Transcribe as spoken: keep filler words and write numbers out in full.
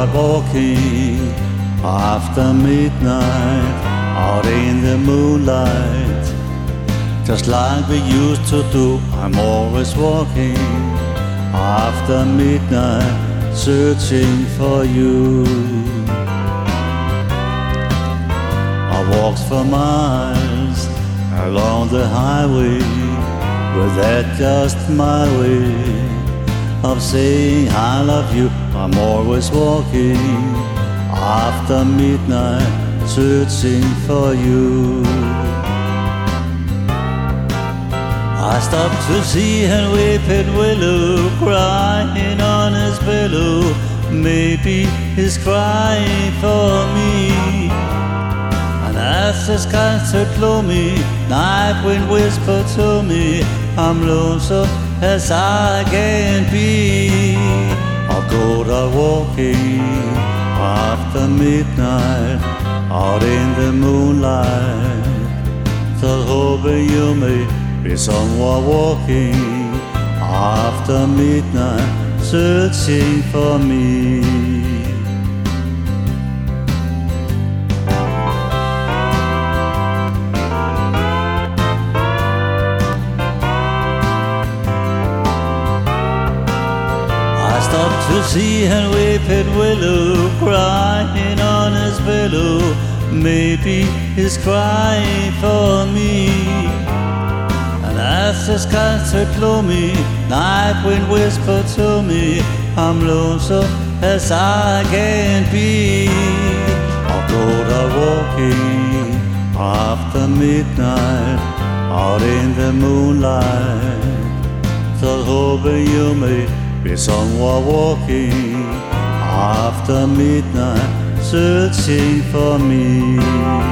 out walking after midnight, out in the moonlight, just like we used to do. I'm always walking after midnight, searching for you. I walked for miles along the highway, with that just my way of saying I love you. I'm always walking after midnight, searching for you. I stopped to see a weeping willow crying on his pillow. Maybe he's crying for me. And as the sky so gloomy, night wind whispered to me, I'm lonesome as I can be. I'll go out walking after midnight, out in the moonlight, still hoping you may be somewhere walking after midnight, searching for me. I stopped to see a weeping willow crying on his pillow. Maybe he's crying for me. And as the sky so gloomy, night wind whispered to me, I'm lonesome as I can be. I'll go out walking after midnight, out in the moonlight, still hoping you may be somewhere walking after midnight, searching for me.